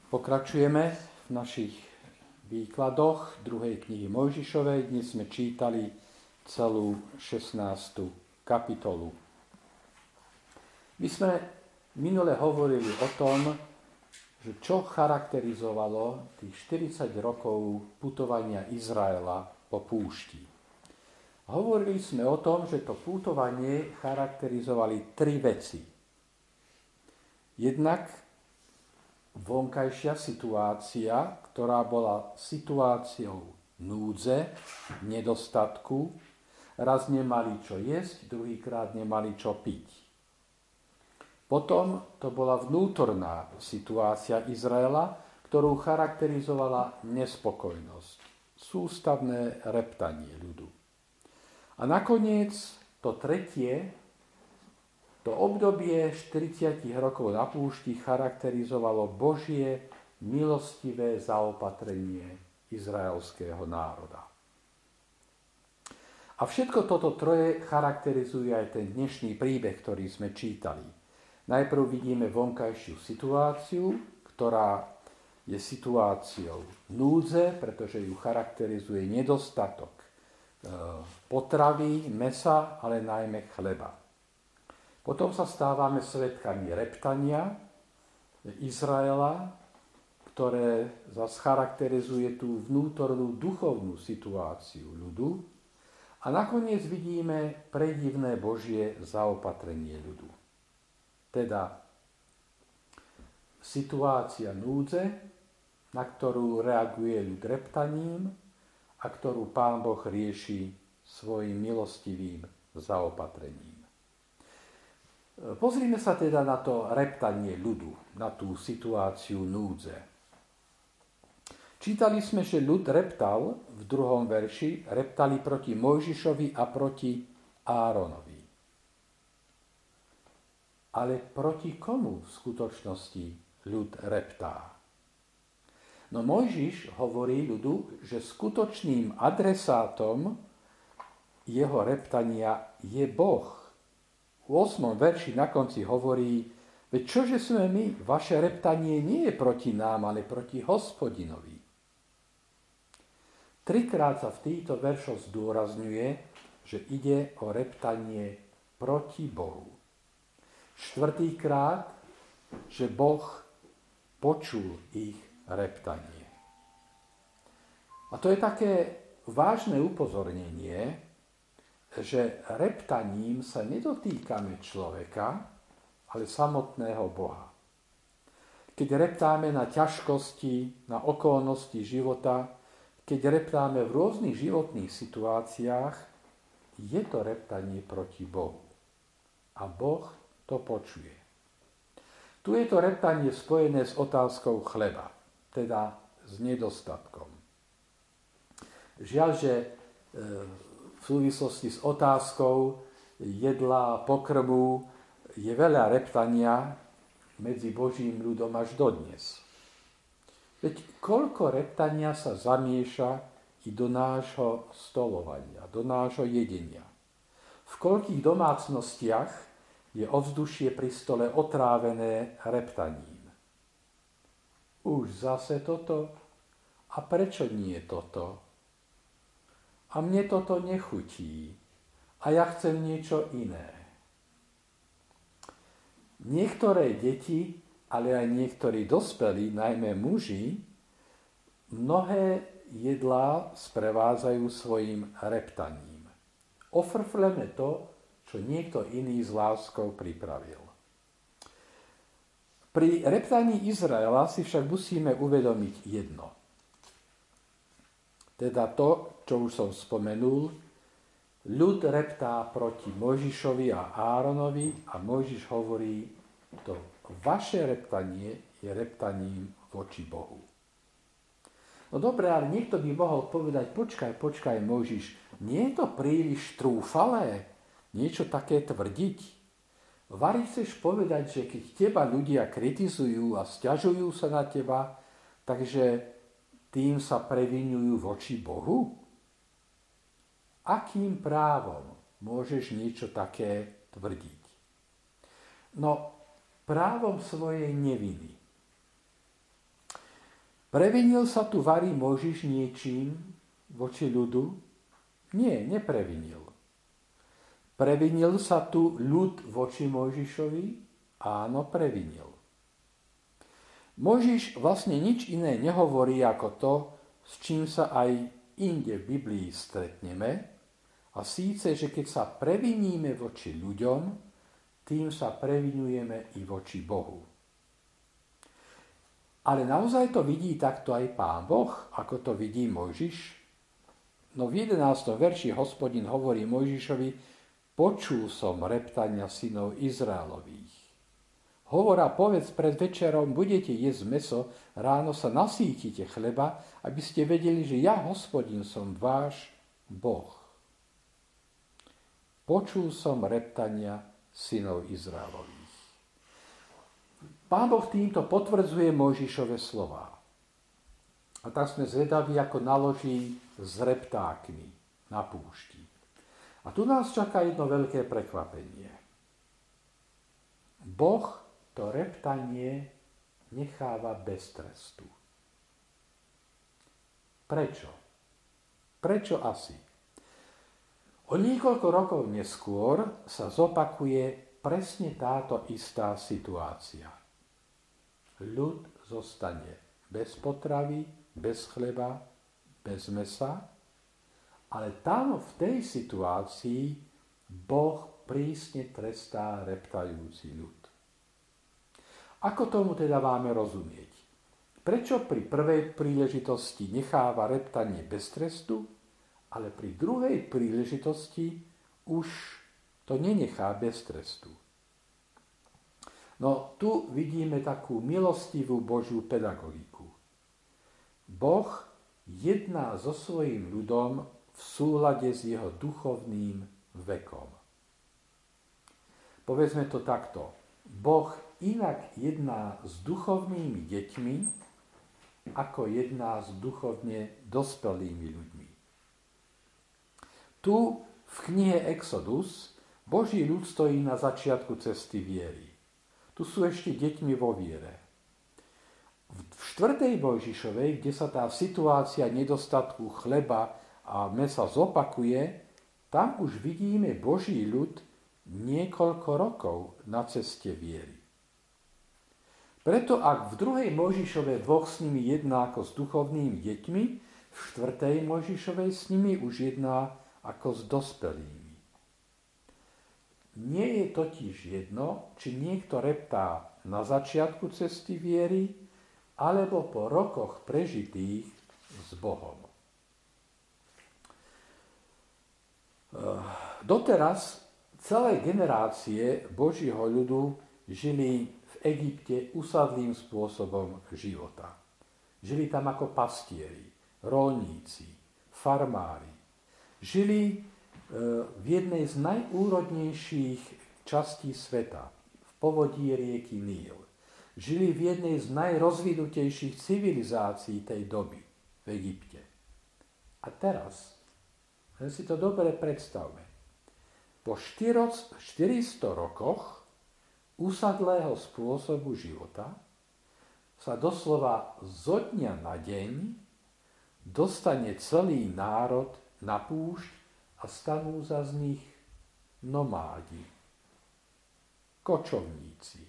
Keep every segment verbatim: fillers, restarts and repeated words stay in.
Pokračujeme v našich výkladoch druhej knihy Mojžišovej. Dnes sme čítali celú šestnástu kapitolu. My sme minule hovorili o tom, že čo charakterizovalo tých štyridsať rokov putovania Izraela po púšti. Hovorili sme o tom, že to putovanie charakterizovali tri veci. Jednak vonkajšia situácia, ktorá bola situáciou núdze, nedostatku. Raz nemali čo jesť, druhýkrát nemali čo piť. Potom to bola vnútorná situácia Izraela, ktorú charakterizovala nespokojnosť, sústavné reptanie ľudu. A nakoniec to tretie, to obdobie štyridsať rokov na púšti charakterizovalo Božie milostivé zaopatrenie izraelského národa. A všetko toto troje charakterizuje aj ten dnešný príbeh, ktorý sme čítali. Najprv vidíme vonkajšiu situáciu, ktorá je situáciou núdze, pretože ju charakterizuje nedostatok potravy, mesa, ale najmä chleba. Potom sa stávame svedkami reptania Izraela, ktoré zase charakterizuje tú vnútornú duchovnú situáciu ľudu. A nakoniec vidíme predivné Božie zaopatrenie ľudu. Teda situácia núdze, na ktorú reaguje ľud reptaním a ktorú Pán Boh rieši svojim milostivým zaopatrením. Pozrime sa teda na to reptanie ľudu, na tú situáciu núdze. Čítali sme, že ľud reptal v druhom verši, reptali proti Mojžišovi a proti Áronovi. Ale proti komu v skutočnosti ľud reptá? No Mojžiš hovorí ľudu, že skutočným adresátom jeho reptania je Boh. V ôsmom verši na konci hovorí, veď čože sme my, vaše reptanie nie je proti nám, ale proti Hospodinovi. Trikrát sa v týchto veršoch zdôrazňuje, že ide o reptanie proti Bohu. Štvrtýkrát, že Boh počul ich reptanie. A to je také vážne upozornenie, že reptaním sa nedotýkame človeka, ale samotného Boha. Keď reptáme na ťažkosti, na okolnosti života, keď reptáme v rôznych životných situáciách, je to reptanie proti Bohu. A Boh to počuje. Tu je to reptanie spojené s otázkou chleba, teda s nedostatkom. Žiaľ, že v súvislosti s otázkou jedla, pokrmu je veľa reptania medzi Božím ľudom až dodnes. Veď koľko reptania sa zamieša i do nášho stolovania, do nášho jedenia. V koľkých domácnostiach je ovzdušie pri stole otrávené reptaním. Už zase toto? A prečo nie toto? A mne toto nechutí. A ja chcem niečo iné. Niektoré deti, ale aj niektorí dospelí, najmä muži, mnohé jedlá sprevádzajú svojim reptaním. Ofrfleme to, čo niekto iný s láskou pripravil. Pri reptaní Izraela si však musíme uvedomiť jedno. Teda to, čo už som spomenul, ľud reptá proti Mojžišovi a Áronovi a Mojžiš hovorí, to vaše reptanie je reptaním voči Bohu. No dobré, ale niekto by mohol povedať, počkaj, počkaj Mojžiš, nie je to príliš trúfalé niečo také tvrdiť? Vari chceš povedať, že keď teba ľudia kritizujú a sťažujú sa na teba, takže tým sa previňujú voči Bohu? Akým právom môžeš niečo také tvrdiť? No, právom svojej neviny. Previnil sa tu varí Mojžiš niečím voči ľudu? Nie, neprevinil. Previnil sa tu ľud voči Mojžišovi? Áno, previnil. Mojžiš vlastne nič iné nehovorí ako to, s čím sa aj inde v Biblii stretneme, a síce, že keď sa previníme voči ľuďom, tým sa previnujeme i voči Bohu. Ale naozaj to vidí takto aj Pán Boh, ako to vidí Mojžiš? No v jedenástom verši Hospodin hovorí Mojžišovi: počul som reptania synov Izraelových. Hovora, povedz pred večerom, budete jesť mäso, ráno sa nasýtite chleba, aby ste vedeli, že ja, Hospodin, som váš Boh. Počul som reptania synov Izraelových. Pán Boh týmto potvrdzuje Mojžišove slová. A tak sme zvedaví, ako naloží s reptákmi na púšti. A tu nás čaká jedno veľké prekvapenie. Boh to reptanie necháva bez trestu. Prečo? Prečo asi? O niekoľko rokov neskôr sa zopakuje presne táto istá situácia. Ľud zostane bez potravy, bez chleba, bez mesa, ale tam v tej situácii Boh prísne trestá reptajúci ľud. Ako tomu teda máme rozumieť? Prečo pri prvej príležitosti necháva reptanie bez trestu, ale pri druhej príležitosti už to nenechá bez trestu? No tu vidíme takú milostivú Božiu pedagogiku. Boh jedná so svojím ľudom v súlade s jeho duchovným vekom. Povedzme to takto. Boh inak jedná s duchovnými deťmi, ako jedná s duchovne dospelými ľuďmi. Tu v knihe Exodus Boží ľud stojí na začiatku cesty viery. Tu sú ešte deťmi vo viere. V štvrtej Mojžišovej, kde sa tá situácia nedostatku chleba a mäsa zopakuje, tam už vidíme Boží ľud niekoľko rokov na ceste viery. Preto ak v druhej Mojžišovej Boh s nimi jedná ako s duchovnými deťmi, v štvrtej Mojžišovej s nimi už jedná ako s dospelými. Nie je totiž jedno, či niekto reptá na začiatku cesty viery, alebo po rokoch prežitých s Bohom. Doteraz celé generácie Božieho ľudu žili v Egypte usadlým spôsobom života. Žili tam ako pastieri, rolníci, farmári. Žili v jednej z najúrodnejších častí sveta, v povodí rieky Níl. Žili v jednej z najrozvinutejších civilizácií tej doby, v Egypte. A teraz, len si to dobre predstavme, po štyristo rokoch usadlého spôsobu života sa doslova zo dňa na deň dostane celý národ na púšť a stanú za z nich nomádi, kočovníci.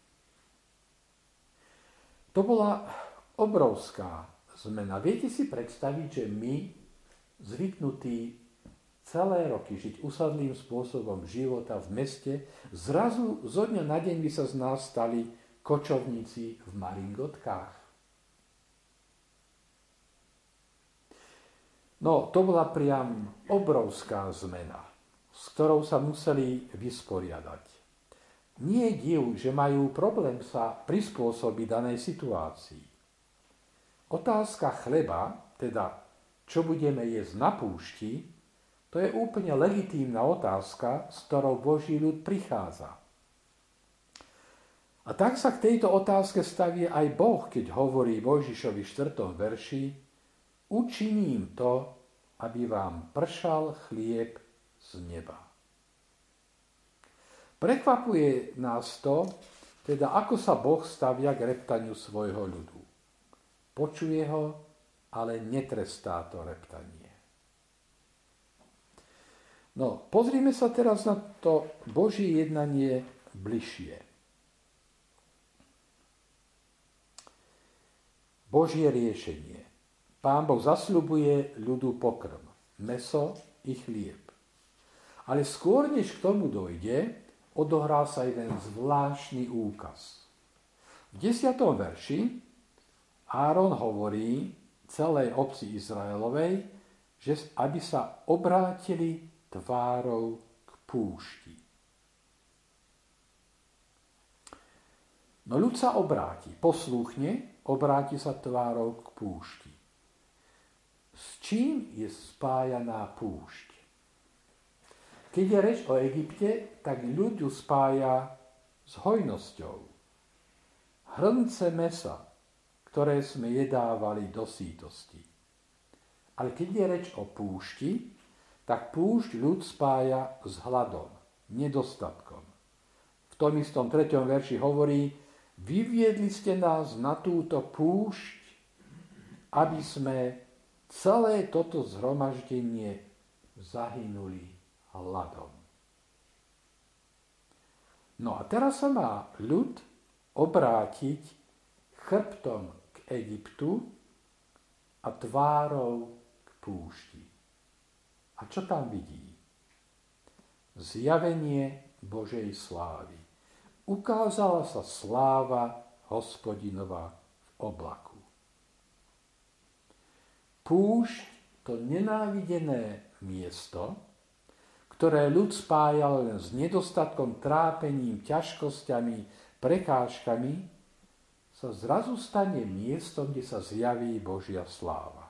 To bola obrovská zmena. Viete si predstaviť, že my, zvyknutí celé roky žiť usadlým spôsobom života v meste, zrazu zo dňa na deň by sa z nás stali kočovníci v maringotkách? No, to bola priam obrovská zmena, s ktorou sa museli vysporiadať. Nie je div, že majú problém sa prispôsobiť danej situácii. Otázka chleba, teda čo budeme jesť na púšti, to je úplne legitímna otázka, s ktorou Boží ľud prichádza. A tak sa k tejto otázke stavie aj Boh, keď hovorí Mojžišovi v štvrtom verši: učiním to, aby vám pršal chlieb z neba. Prekvapuje nás to, teda ako sa Boh stavia k reptaniu svojho ľudu. počuje ho, ale netrestá to reptanie. No, pozrime sa teraz na to Božie jednanie bližšie. Božie riešenie. Pán Boh zasľubuje ľudu pokrm, mäso i chlieb. Ale skôr, než k tomu dojde, odohrá sa jeden zvláštny úkaz. V desiatom verši Áron hovorí celej obci Izraelovej, že aby sa obrátili tvárou k púšti. No ľud sa obráti, poslúchne, obráti sa tvárou k púšti. S čím je spájaná púšť? Keď je reč o Egypte, tak ľud ju spája s hojnosťou. Hrnce mesa, ktoré sme jedávali do sítosti. Ale keď je reč o púšti, tak púšť ľud spája s hladom, nedostatkom. V tom istom treťom verši hovorí: vyviedli ste nás na túto púšť, aby sme celé toto zhromaždenie zahynuli hladom. No a teraz sa má ľud obrátiť chrbtom k Egyptu a tvárou k púšti. A čo tam vidí? Zjavenie Božej slávy. Ukázala sa sláva Hospodinova v oblaku. Púšť, to nenávidené miesto, ktoré ľud spájal len s nedostatkom, trápením, ťažkosťami, prekážkami, sa zrazu stane miestom, kde sa zjaví Božia sláva.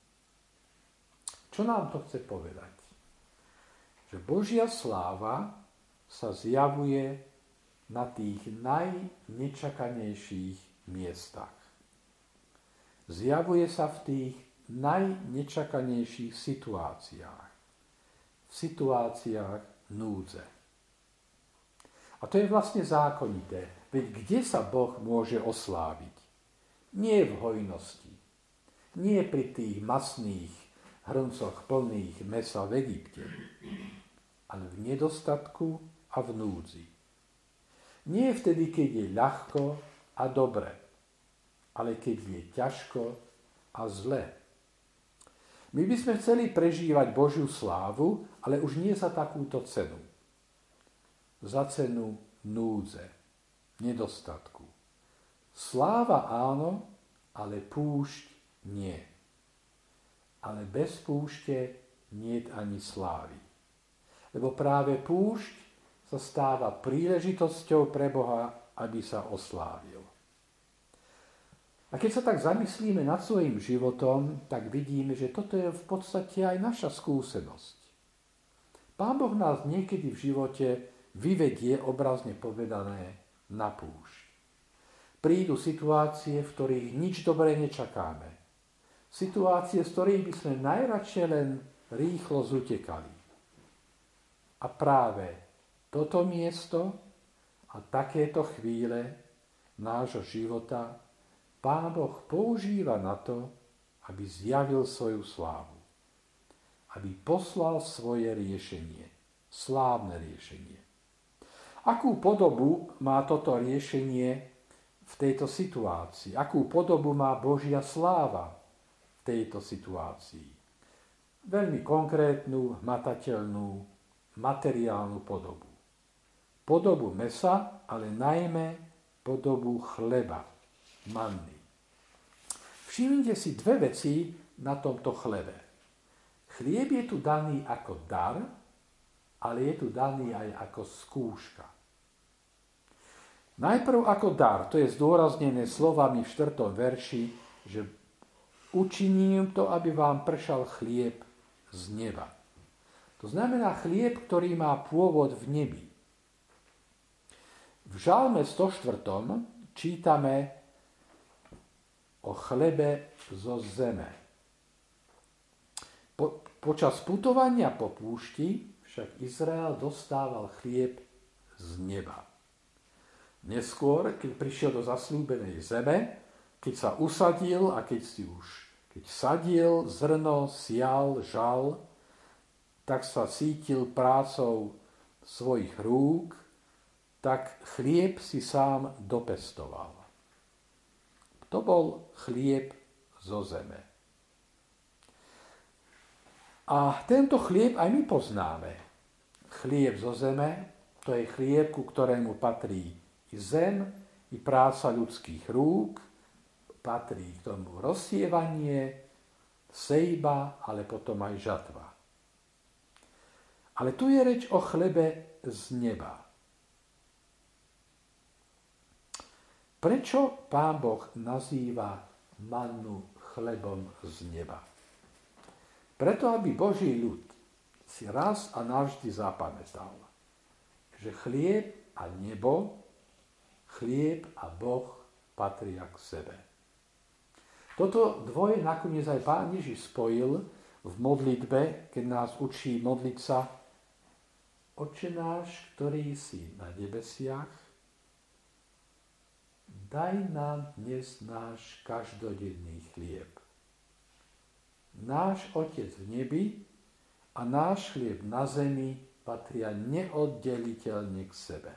Čo nám to chce povedať? Že Božia sláva sa zjavuje na tých najnečakanejších miestach. Zjavuje sa v tých najnečakanejších situáciách. V situáciách núdze. A to je vlastne zákonité. Veď kde sa Boh môže osláviť? Nie v hojnosti. Nie pri tých masných hrncoch plných mesa v Egypte. Ale v nedostatku a v núdzi. Nie vtedy, keď je ľahko a dobre, ale keď je ťažko a zle. My by sme chceli prežívať Božiu slávu, ale už nie za takúto cenu. Za cenu núdze, nedostatku. Sláva áno, ale púšť nie. Ale bez púšte niet ani slávy. Lebo práve púšť sa stáva príležitosťou pre Boha, aby sa oslávil. A keď sa tak zamyslíme nad svojím životom, tak vidíme, že toto je v podstate aj naša skúsenosť. Pán Boh nás niekedy v živote vyvedie, obrazne povedané, na púšť. Prídu situácie, v ktorých nič dobré nečakáme. Situácie, z ktorých by sme najradšej len rýchlo zutekali. A práve toto miesto a takéto chvíle nášho života Pán Boh používa na to, aby zjavil svoju slávu. Aby poslal svoje riešenie. Slávne riešenie. Akú podobu má toto riešenie v tejto situácii? Akú podobu má Božia sláva v tejto situácii? Veľmi konkrétnu, hmatateľnú, materiálnu podobu. Podobu mesa, ale najmä podobu chleba, manny. Všimnite si dve veci na tomto chlebe. Chlieb je tu daný ako dar, ale je tu daný aj ako skúška. Najprv ako dar, to je zdôraznené slovami v štvrtom verši, že učiním to, aby vám pršal chlieb z neba. To znamená chlieb, ktorý má pôvod v nebi. V Žalme sto štyri čítame o chlebe zo zeme. Po, počas putovania po púšti však Izrael dostával chlieb z neba. Neskôr, keď prišiel do zasľúbenej zeme, keď keď sa usadil a keď si už keď sadil zrno, sial, žal, tak sa cítil prácou svojich rúk, tak chlieb si sám dopestoval. To bol chlieb zo zeme. A tento chlieb aj my poznáme. Chlieb zo zeme, to je chlieb, ku ktorému patrí i zem, i práca ľudských rúk, patrí k tomu rozsievanie, sejba, ale potom aj žatva. Ale tu je reč o chlebe z neba. Prečo Pán Boh nazýva mannu chlebom z neba? Preto, aby Boží ľud si raz a navždy zapamätal, že chlieb a nebo, chlieb a Boh patria k sebe. Toto dvoje nakoniec aj Pán Ježiš spojil v modlitbe, keď nás učí modliť sa: Otče náš, ktorý si na nebesiach, daj nám dnes náš každodenný chlieb. Náš Otec v nebi a náš chlieb na zemi patria neoddeliteľne k sebe.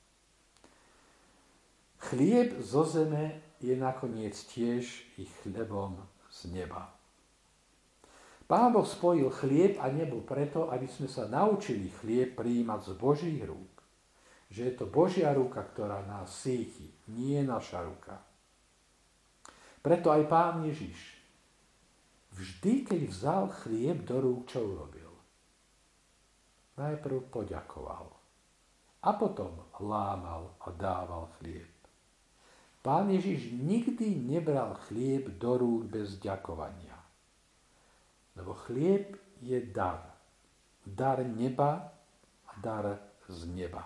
Chlieb zo zeme je nakoniec tiež i chlebom z neba. Pán Boh spojil chlieb a nebo preto, aby sme sa naučili chlieb prijímať z Božích rúk. Že je to Božia ruka, ktorá nás síti, nie naša ruka. Preto aj Pán Ježiš vždy, keď vzal chlieb do rúk, čo urobil? Najprv poďakoval a potom lámal a dával chlieb. Pán Ježiš nikdy nebral chlieb do rúk bez ďakovania. Lebo chlieb je dar. Dar neba a dar z neba.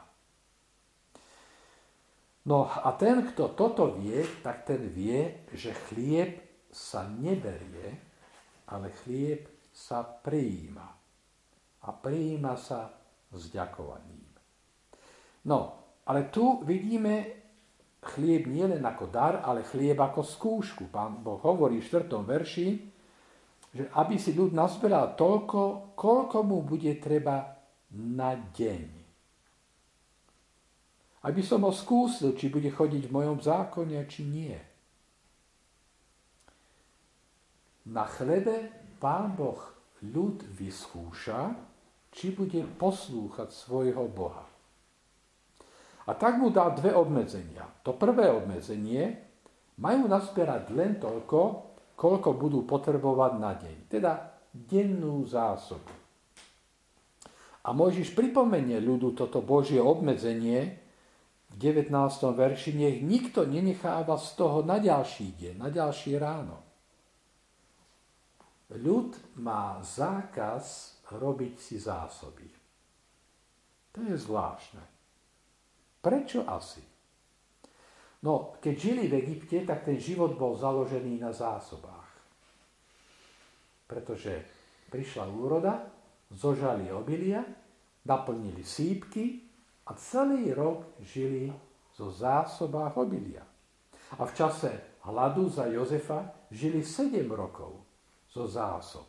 No a ten, kto toto vie, tak ten vie, že chlieb sa neberie, ale chlieb sa prijíma. A prijíma sa s ďakovaním. No, ale tu vidíme chlieb nie len ako dar, ale chlieb ako skúšku. Pán Boh hovorí v štvrtom verši, že aby si ľud nazberal toľko, koľko mu bude treba na deň. Aby som ho skúsil, či bude chodiť v mojom zákone, či nie. Na chlebe Pán Boh ľud vyskúša, či bude poslúchať svojho Boha. A tak mu dá dve obmedzenia. To prvé obmedzenie, majú nazbierať len toľko, koľko budú potrebovať na deň. Teda dennú zásobu. A Mojžiš pripomenie ľudu toto Božie obmedzenie v devätnástom verši: nech nikto nenecháva z toho na ďalší deň, na ďalšie ráno. Ľud má zákaz robiť si zásoby. To je zvláštne. Prečo asi? No, keď žili v Egypte, tak ten život bol založený na zásobách. Pretože prišla úroda, zožali obilia, naplnili sýpky a celý rok žili zo zásobách obilia. A v čase hladu za Jozefa žili sedem rokov zo zásob.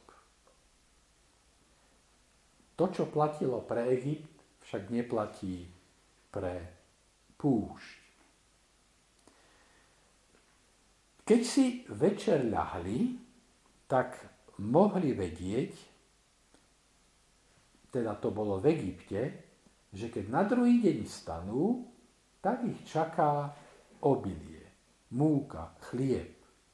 To, čo platilo pre Egypt, však neplatí pre púšť. Keď si večer ľahli, tak mohli vedieť, teda to bolo v Egypte, že keď na druhý deň stanú, tak ich čaká obilie, múka, chlieb.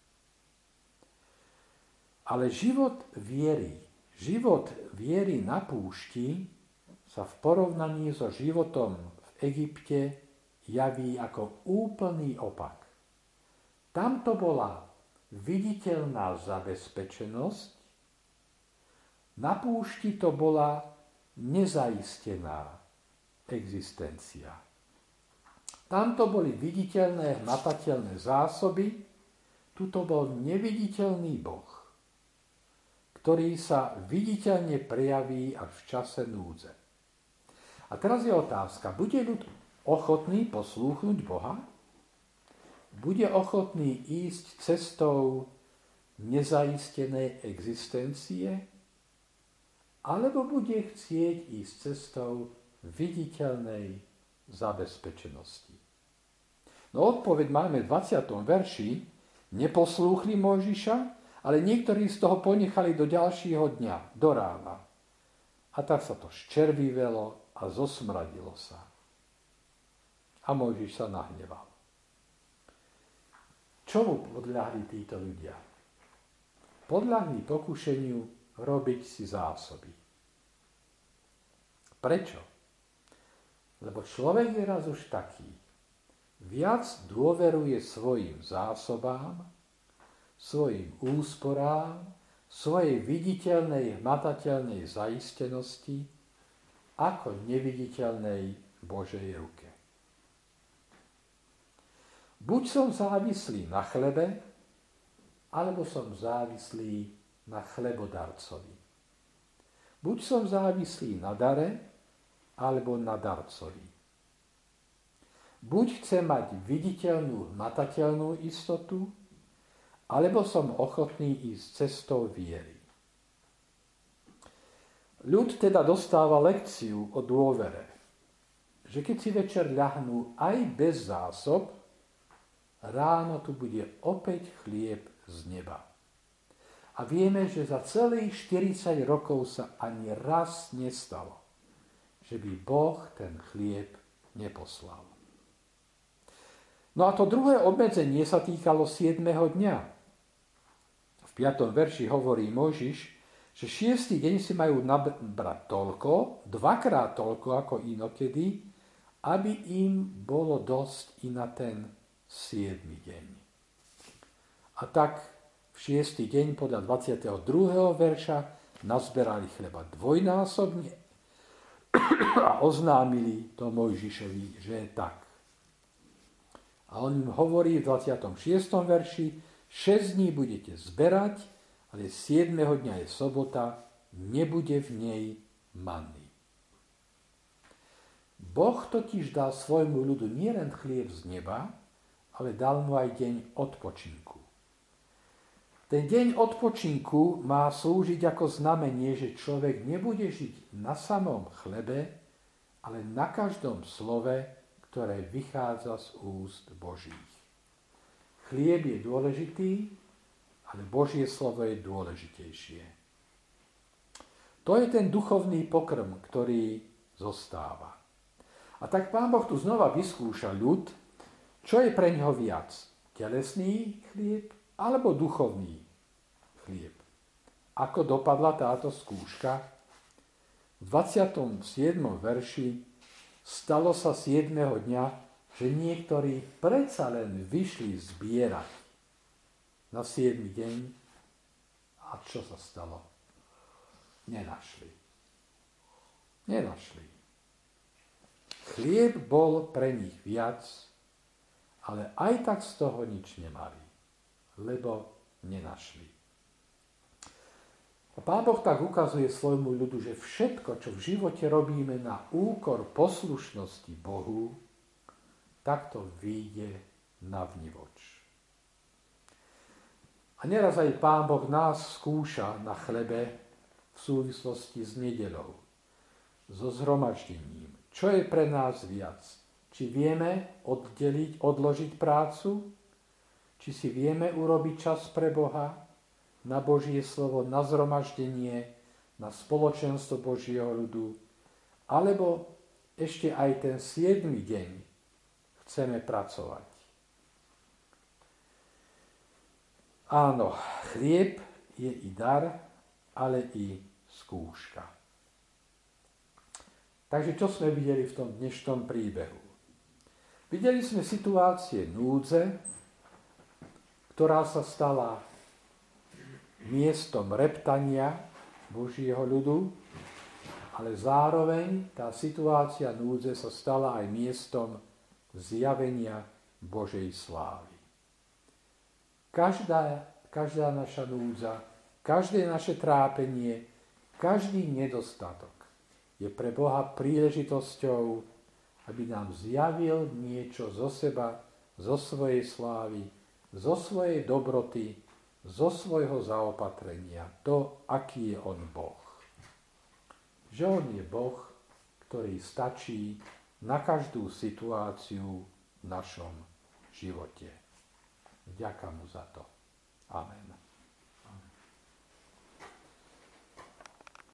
Ale život viery, život viery na púšti sa v porovnaní so životom v Egypte javí ako úplný opak. Tam to bola viditeľná zabezpečenosť, na púšti to bola nezaistená existencia. Tam to boli viditeľné, hmatateľné zásoby, tuto bol neviditeľný Boh, ktorý sa viditeľne prejaví až v čase núdze. A teraz je otázka, bude ľud ochotný poslúchnuť Boha? bude ochotný ísť cestou nezaistenej existencie, alebo bude chcieť ísť cestou viditeľnej zabezpečenosti. No odpoveď máme v dvadsiatom verši. Neposlúchli Mojžiša, ale niektorí z toho ponechali do ďalšieho dňa, do rána. A tak sa to ščervivelo a zosmradilo sa. A Mojžiš sa nahneval. Čomu podľahli títo ľudia? Podľahli pokušeniu robiť si zásoby. Prečo? Lebo človek je raz už taký. Viac dôveruje svojim zásobám, svojim úsporám, svojej viditeľnej, hmatateľnej zaistenosti, ako neviditeľnej Božej ruke. Buď som závislý na chlebe, alebo som závislý na chlebodarcovi. Buď som závislý na dare, alebo na darcovi. Buď chcem mať viditeľnú, hmatateľnú istotu, alebo som ochotný ísť cestou viery. Ľud teda dostáva lekciu o dôvere, že keď si večer ľahnú aj bez zásob, ráno tu bude opäť chlieb z neba. A vieme, že za celých štyridsať rokov sa ani raz nestalo, že by Boh ten chlieb neposlal. No a to druhé obmedzenie sa týkalo siedmeho dňa. V piatom verši hovorí Mojžiš, že šiestý deň si majú nabrať toľko, dvakrát toľko ako inokedy, aby im bolo dosť i na ten siedmy deň. A tak v šiestý deň podľa dvadsiateho druhého verša nazberali chleba dvojnásobne a oznámili to Mojžišovi, že je tak. A on im hovorí v dvadsiatom šiestom verši, šesť dní budete zberať, ale siedmeho dňa je sobota, nebude v nej manny. Boh totiž dal svojmu ľudu nielen chlieb z neba, ale dal mu aj deň odpočinku. Ten deň odpočinku má slúžiť ako znamenie, že človek nebude žiť na samom chlebe, ale na každom slove, ktoré vychádza z úst Božích. Chlieb je dôležitý, ale Božie slovo je dôležitejšie. To je ten duchovný pokrm, ktorý zostáva. A tak Pán Boh tu znova vyskúša ľud, čo je pre ňoho viac? Telesný chlieb alebo duchovný chlieb? Ako dopadla táto skúška? V dvadsiatom siedmom verši stalo sa siedmeho dňa, že niektorí predsa len vyšli zbierať na siedmy deň. A čo sa stalo? Nenašli. Nenašli. Chlieb bol pre nich viac, ale aj tak z toho nič nemali, lebo nenašli. A Pán Boh tak ukazuje svojmu ľudu, že všetko, čo v živote robíme na úkor poslušnosti Bohu, takto vyjde na vnivoč. A neraz aj Pán Boh nás skúša na chlebe v súvislosti s nedeľou, so zhromaždením. Čo je pre nás viac? Či vieme oddeliť, odložiť prácu? Či si vieme urobiť čas pre Boha? Na Božie slovo, na zhromaždenie, na spoločenstvo Božieho ľudu, alebo ešte aj ten siedmy deň chceme pracovať. Áno, chlieb je i dar, ale i skúška. Takže čo sme videli v tom dnešnom príbehu? Videli sme situácie núdze, ktorá sa stala miestom reptania Božieho ľudu, ale zároveň tá situácia núdze sa stala aj miestom zjavenia Božej slávy. Každá, každá naša núdza, každé naše trápenie, každý nedostatok je pre Boha príležitosťou, aby nám zjavil niečo zo seba, zo svojej slávy, zo svojej dobroty, zo svojho zaopatrenia, to, aký je on Boh. Že on je Boh, ktorý stačí na každú situáciu v našom živote. Vďaka mu za to. Amen.